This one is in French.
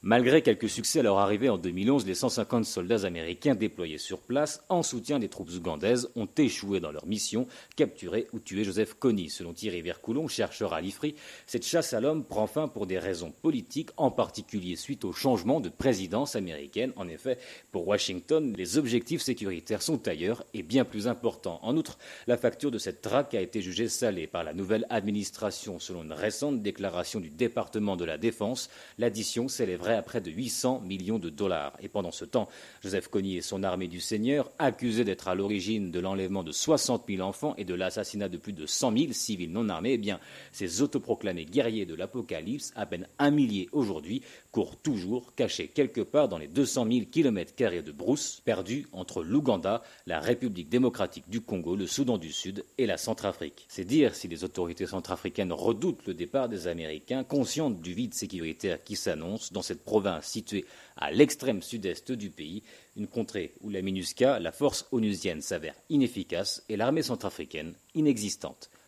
Malgré quelques succès à leur arrivée en 2011, les 150 soldats américains déployés sur place en soutien des troupes ougandaises ont échoué dans leur mission, capturer ou tuer Joseph Kony. Selon Thierry Vercoulon, chercheur à l'IFRI, cette chasse à l'homme prend fin pour des raisons politiques, en particulier suite au changement de présidence américaine. En effet, pour Washington, les objectifs sécuritaires sont ailleurs et bien plus importants. En outre, la facture de cette traque a été jugée salée par la nouvelle administration. Selon une récente déclaration du département de la Défense, l'addition s'élèverait à près de 800 millions de dollars. Et pendant ce temps, Joseph Kony et son armée du Seigneur, accusés d'être à l'origine de l'enlèvement de 60 000 enfants et de l'assassinat de plus de 100 000 civils non armés, eh bien, ces autoproclamés guerriers de l'Apocalypse, à peine un millier aujourd'hui, courent toujours cachés quelque part dans les 200 000 km² de brousse perdus entre l'Ouganda, la République démocratique du Congo, le Soudan du Sud et la Centrafrique. C'est dire si les autorités centrafricaines redoutent le départ des Américains, conscientes du vide sécuritaire qui s'annonce dans cette province située à l'extrême sud-est du pays, une contrée où la MINUSCA, la force onusienne, s'avère inefficace et l'armée centrafricaine inexistante.